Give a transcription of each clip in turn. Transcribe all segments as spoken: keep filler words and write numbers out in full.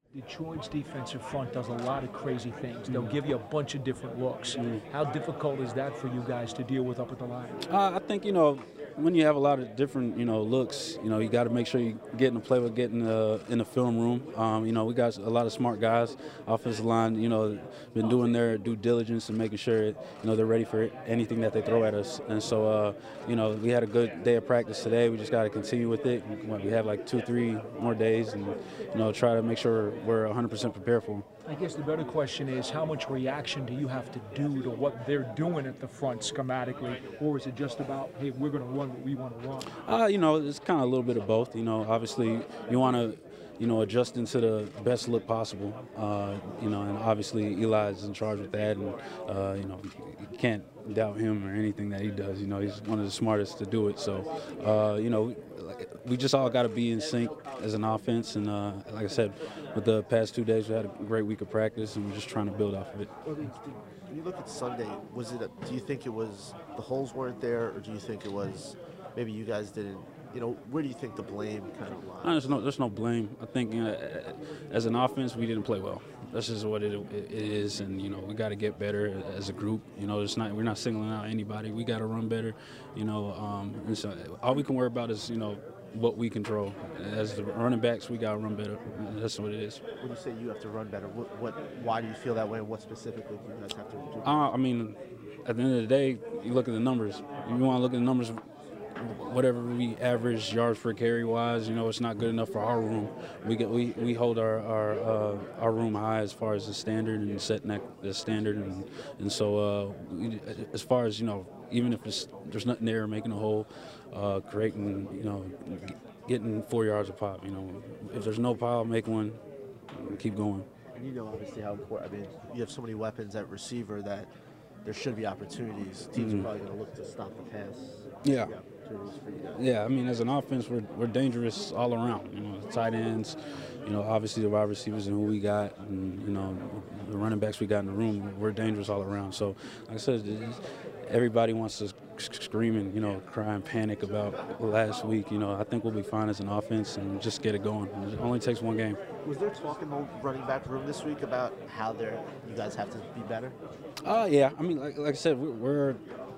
Detroit's defensive front does a lot of crazy things. They'll give you a bunch of different looks. How difficult is that for you guys to deal with up at the line? Uh, I think, you know, when you have a lot of different, you know, looks, you know, you got to make sure you get in the play with getting uh, in the film room. Um, you know, we got a lot of smart guys, offensive line, you know, been doing their due diligence and making sure, you know, they're ready for anything that they throw at us. And so, uh, you know, we had a good day of practice today. We just got to continue with it. We have like two, three more days and, you know, try to make sure we're one hundred percent prepared for them. I guess the better question is, how much reaction do you have to do to what they're doing at the front schematically, or is it just about, hey, we're going to run what we want to run? Uh, you know, it's kind of a little bit of both. You know, obviously you want to, you know, adjust into the best look possible. Uh, you know, and obviously Eli is in charge with that, and uh, you know, you can't doubt him or anything that he does. You know, he's one of the smartest to do it. So, uh, you know, we just all got to be in sync as an offense. And uh, like I said, with the past two days, we had a great week of practice, and we're just trying to build off of it. When you look at Sunday, was it? A, do you think it was the holes weren't there, or do you think it was maybe you guys didn't? You know, where do you think the blame kind of lies? No, there's no, there's no blame. I think, you know, as an offense, we didn't play well. That's just what it, it is, and you know, we got to get better as a group. You know, it's not we're not singling out anybody. We got to run better. You know, um, and so all we can worry about is, you know, what we control. As the running backs, we got to run better. That's what it is. When you say you have to run better, what, what why do you feel that way, and what specifically do you guys have to do? Uh, I mean, at the end of the day, you look at the numbers. You want to look at the numbers. Whatever we average yards per carry wise, you know, it's not good enough for our room. We get we, we hold our our, uh, our room high as far as the standard and setting that the standard, and and so uh, we, as far as, you know, even if it's, there's nothing there, making a hole, uh, creating, you know, getting four yards a pop. You know, if there's no pile, make one, keep going. And you know, obviously, how important. I mean, you have so many weapons at receiver that there should be opportunities. Teams mm-hmm. are probably going to look to stop the pass. Yeah. Yeah, I mean, as an offense, we're we're dangerous all around. You know, the tight ends, you know, obviously the wide receivers and who we got, and you know, the running backs we got in the room. We're dangerous all around. So, like I said, everybody wants to scream and, you know, cry and panic about last week. You know, I think we'll be fine as an offense and just get it going. It only takes one game. Was there talk in the running back room this week about how they're you guys have to be better? Uh, yeah. I mean, like, like I said, we're. we're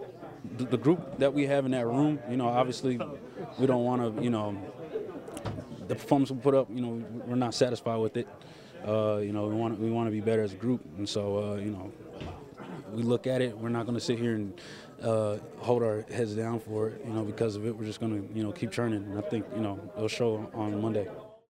the group that we have in that room, you know, obviously we don't want to, you know, the performance we put up, you know, we're not satisfied with it. Uh, you know, we want we want to be better as a group, and so uh, you know, we look at it. We're not going to sit here and uh, hold our heads down for it, you know, because of it. We're just going to, you know, keep churning, and I think, you know, it'll show on Monday.